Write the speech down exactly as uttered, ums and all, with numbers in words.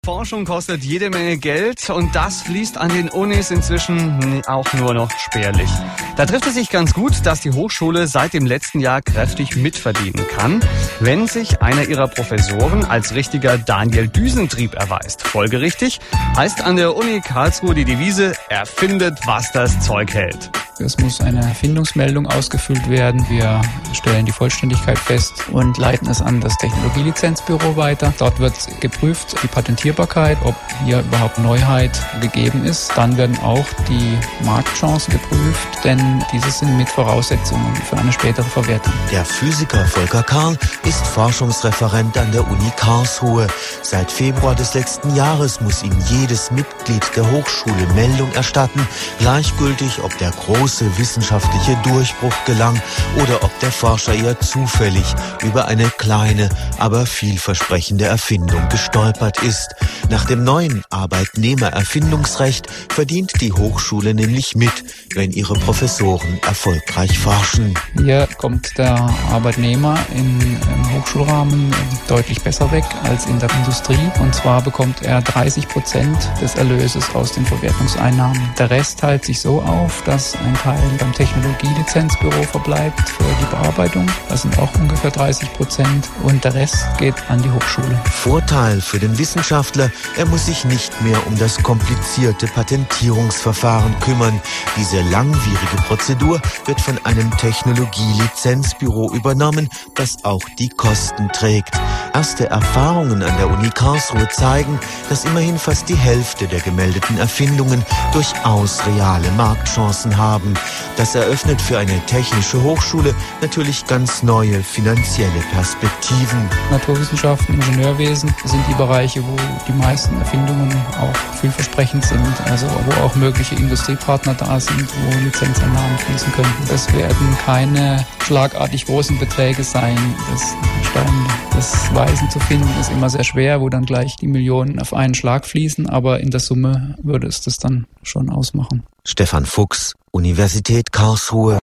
Forschung kostet jede Menge Geld und das fließt an den Unis inzwischen auch nur noch spärlich. Da trifft es sich ganz gut, dass die Hochschule seit dem letzten Jahr kräftig mitverdienen kann, wenn sich einer ihrer Professoren als richtiger Daniel Düsentrieb erweist. Folgerichtig heißt an der Uni Karlsruhe die Devise: erfindet, was das Zeug hält. Es muss eine Erfindungsmeldung ausgefüllt werden. Wir stellen die Vollständigkeit fest und leiten es an das Technologielizenzbüro weiter. Dort wird geprüft die Patentierbarkeit, ob hier überhaupt Neuheit gegeben ist. Dann werden auch die Marktchancen geprüft, denn diese sind mit Voraussetzungen für eine spätere Verwertung. Der Physiker Volker Karl ist Forschungsreferent an der Uni Karlsruhe. Seit Februar des letzten Jahres muss ihm jedes Mitglied der Hochschule Meldung erstatten, gleichgültig ob der große wissenschaftliche Durchbruch gelang oder ob der Forscher eher zufällig über eine kleine, aber vielversprechende Erfindung gestolpert ist. Nach dem neuen Arbeitnehmererfindungsrecht verdient die Hochschule nämlich mit, wenn ihre Professoren erfolgreich forschen. Hier kommt der Arbeitnehmer in, im Hochschulrahmen deutlich besser weg als in der Industrie. Und zwar bekommt er dreißig Prozent des Erlöses aus den Verwertungseinnahmen. Der Rest teilt sich so auf, dass ein Teil beim Technologielizenzbüro verbleibt für die Bearbeitung. Das sind auch ungefähr dreißig Prozent. Und der Rest geht an die Hochschule. Vorteil für den Wissenschaftler: er muss sich nicht mehr um das komplizierte Patentierungsverfahren kümmern. Diese langwierige Prozedur wird von einem Technologielizenzbüro übernommen, das auch die Kosten trägt. Erste Erfahrungen an der Uni Karlsruhe zeigen, dass immerhin fast die Hälfte der gemeldeten Erfindungen durchaus reale Marktchancen haben. Das eröffnet für eine technische Hochschule natürlich ganz neue finanzielle Perspektiven. Naturwissenschaften, Ingenieurwesen sind die Bereiche, wo die meisten Erfindungen auch vielversprechend sind, also wo auch mögliche Industriepartner da sind, wo Lizenzeinnahmen fließen könnten. Das werden keine schlagartig großen Beträge sein. Das Stein des Weisen zu finden ist immer sehr schwer, wo dann gleich die Millionen auf einen Schlag fließen, aber in der Summe würde es das dann schon ausmachen. Stefan Fuchs, Universität Karlsruhe.